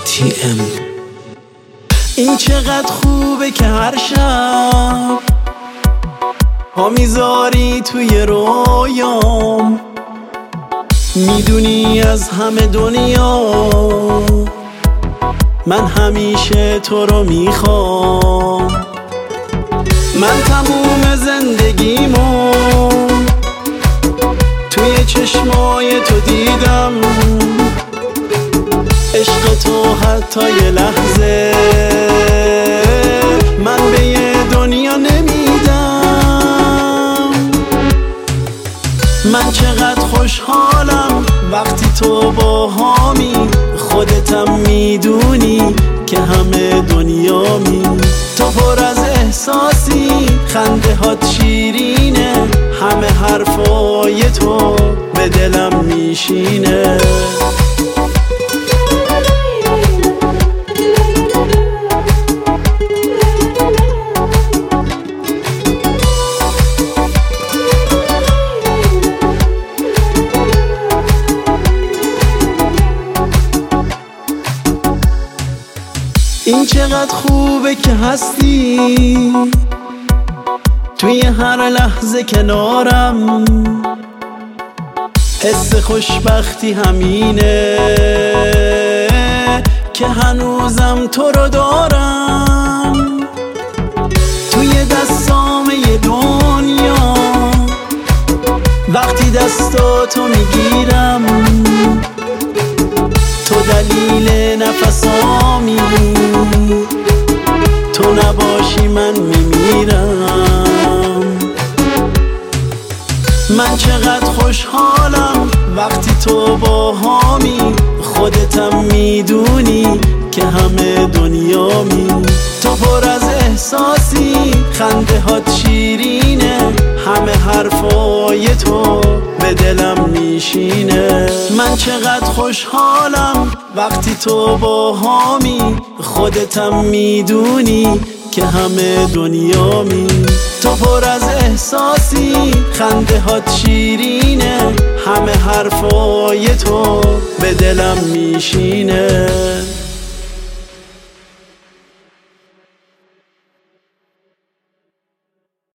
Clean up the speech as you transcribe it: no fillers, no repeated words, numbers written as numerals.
TM. این چقدر خوبه که هر شب ها میذاری توی رویام، میدونی از همه دنیا من همیشه تو رو میخوام. من تموم زندگیمو توی چشمای تو دیدم، عشق تو حتی یه لحظه من به یه دنیا نمیدم. من چقدر خوشحالم وقتی تو با هامی، خودتم میدونی که همه دنیامی. تو پر از احساسی، خنده هات شیرینه، همه حرفای تو به دلم میشینه. این چقدر خوبه که هستی توی هر لحظه کنارم، حس خوشبختی همینه که هنوزم تو رو دارم. توی دستام یه دنیا وقتی دستاتو میگیرم، تو دلیل نفسامی، تو نباشی من میمیرم. من چقدر خوشحالم وقتی تو با هامی، خودتم میدونی که همه دنیامی. تو پر از احساسی، خنده هات شیرینه، همه حرفای تو به دلم میشینه. من چقدر خوشحالم وقتی تو با هامی، خودتم میدونی که همه دنیامی. تو پر از احساسی، خنده هات شیرینه، همه حرفای تو به دلم میشینه.